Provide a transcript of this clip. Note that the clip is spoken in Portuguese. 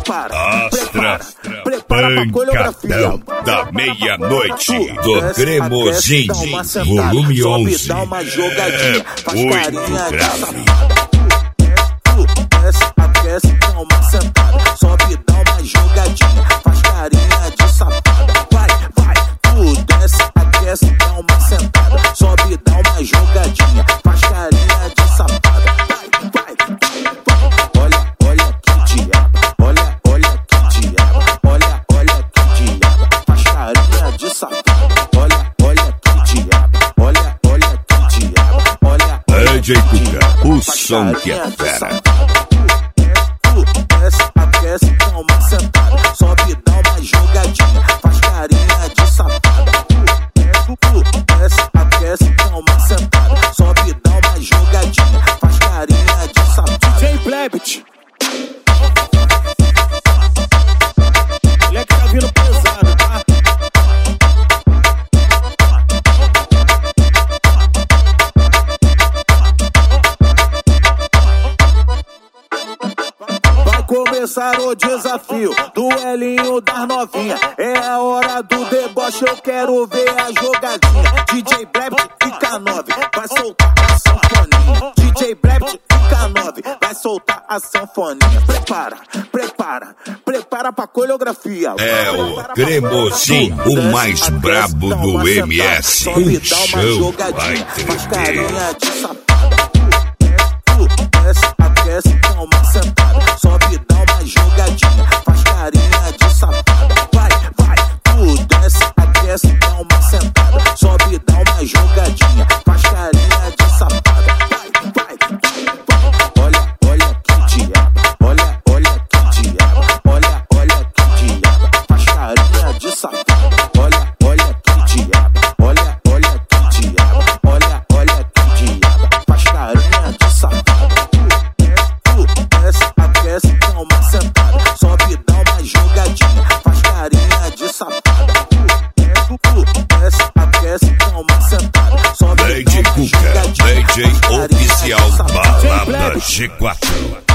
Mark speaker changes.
Speaker 1: prepara pra coreografia
Speaker 2: da meia-noite do Cremosinho, volume 11.
Speaker 1: Dá uma jogadinha, faz carinha de safada. Aquece, dá uma sentada. Sobe, dá uma jogadinha, faz carinha de safada. Vai, tu desce, aquece, dá uma sentada. Sobe, dá uma jogadinha, faz carinha de safada. Vai. Olha que diabo, olha que diabo, olha que diabo, faz carinha de safada. Olha que diabo, olha que diabo, olha
Speaker 2: DJ Cuca, o som que é fera.
Speaker 1: Aquece, dá uma sentada. Sobe, dá uma jogadinha, faz carinha de safada. Aquece, dá uma sentada. Sobe, dá uma jogadinha, faz carinha de safada. DJ Blebit, moleque tá vindo pesado, tá? Começar o desafio, duelinho das novinha. É a hora do deboche, eu quero ver a jogadinha. DJ Blebit fica 9, vai soltar a sanfoninha. DJ Blebit fica 9, vai soltar a sanfoninha. Prepara pra coreografia.
Speaker 2: É o Cremosinho, o mais brabo do MS. O show vai
Speaker 1: faz carinha de safada. Aquece, dá uma sentada. Sobe, dá uma jogadinha, faz carinha de safada. Vai, tu desce, aquece, dá uma sentada. Sobe, dá uma jogadinha, faz carinha de safada. Vai. Olha que diabo, olha que diabo, olha que diabo, faz carinha de safada. Olha que diabo, olha que diabo, olha que diabo, faz carinha de safada. Aquece, dá uma sentada. Sobe, dá uma jogadinha, faz carinha de safada. Aquece, dá uma sentada. Sobe,
Speaker 2: DJ Cuca, DJ oficial Balada G4.